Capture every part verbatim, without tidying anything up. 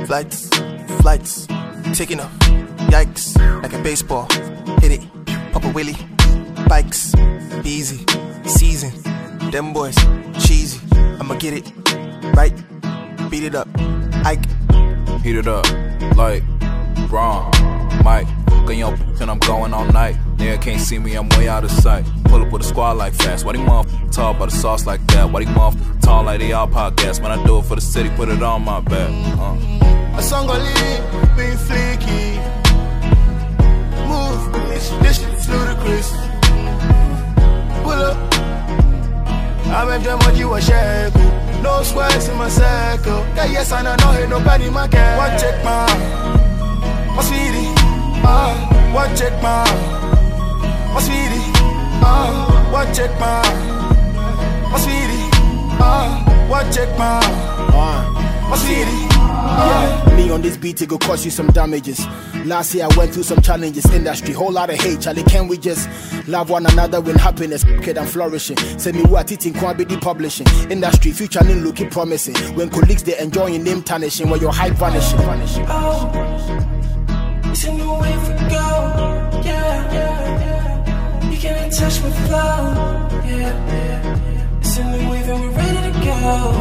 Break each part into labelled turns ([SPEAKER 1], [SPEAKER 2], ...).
[SPEAKER 1] Flights, flights, taking off. Yikes, like a baseball. Hit it, pop a willy. Bikes, easy, season. Them boys, cheesy. I'ma get it, right? Beat it up, Ike.
[SPEAKER 2] Heat it up, like, wrong, Mike. Young and I'm going all night. Nigga can't see me, I'm way out of sight. Pull up with a squad like fast. Why they motherfuckers tall by the sauce like that? Why they motherfuckers tall like they all podcast? When I do it for the city, put it on my back. Uh.
[SPEAKER 1] A song gon' leave, being flaky. Move, bitch, this shit's ludicrous. Pull up, I make them what you a shackle. No sweats in my circle. Yeah, yes, I know, no hate nobody in my car. One check my, my sweetie. Ah, uh, one check my, my sweetie. Ah, uh, one check my, my sweetie. Ah, uh, one check my, uh, my sweetie.
[SPEAKER 3] Yeah, me on this beat, it go cause you some damages. Last year I went through some challenges. Industry, whole lot of hate, Charlie. Can we just love one another when happiness kid and flourishing? Say me what eating quantity publishing. Industry, future name looking promising. When colleagues they enjoying name tarnishing, when your hype vanishing.
[SPEAKER 4] Oh. It's a new way for go, yeah, yeah, yeah. You can't touch my flow, yeah, yeah. It's a new wave and we're ready to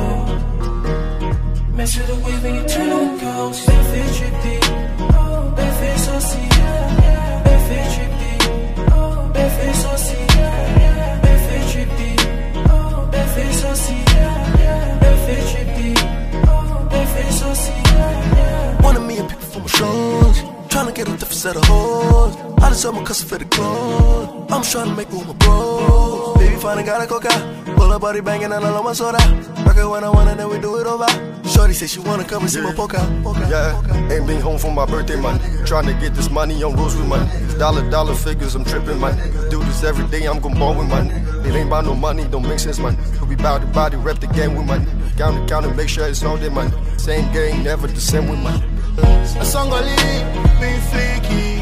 [SPEAKER 4] go. Measure the wave and you turn on the coast. Benefit trippy, oh, benefit so see, yeah, yeah. Benefit trippy, oh, benefit so see, yeah, yeah. Benefit trippy, oh, benefit so see, yeah, yeah. Benefit trippy, oh, benefit so see, yeah, yeah.
[SPEAKER 1] One of me and people for my shows. Tryna get a different set of hoes. I just sell my custom fitted clothes. I'm trying to make room with bros. Baby finally got a coca. Pull her body banging and I love my soda. Rock it when I want and then we do it over. Shorty say she wanna come and see
[SPEAKER 5] yeah.
[SPEAKER 1] my poker.
[SPEAKER 5] Yeah, ain't been home for my birthday, man. Tryna get this money on rules with man. Dollar, dollar figures, I'm tripping, man. Do this every day, I'm gon' ball with man. It ain't about no money, don't make sense, man. We bout the body, rep the game with man. Count it, count it, make sure it's all there, man. Same game, never the same with man.
[SPEAKER 1] A song gon' leave, being flaky.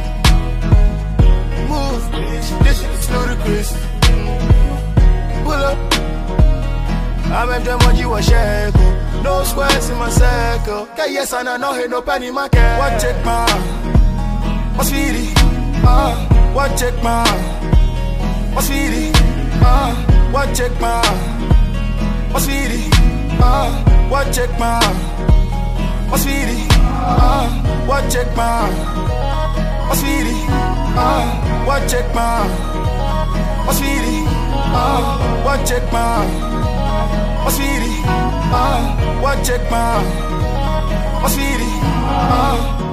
[SPEAKER 1] Move, bitch, this shit is ludicrous. Pull up, I make them what you a shackle. No squares in my circle. Yeah, yes, I know, no hate nobody in my car. One check my, my sweetie. Ah, uh, one check my, my sweetie. Ah, uh, one check my, my sweetie. Ah, uh, one check my, my sweetie. Ah, uh, one check my, my sweetie. Ah, uh, one check my, my sweetie. Ah, uh, one check my, my sweetie. Ah, uh, one check my, my sweetie. Ah. Uh,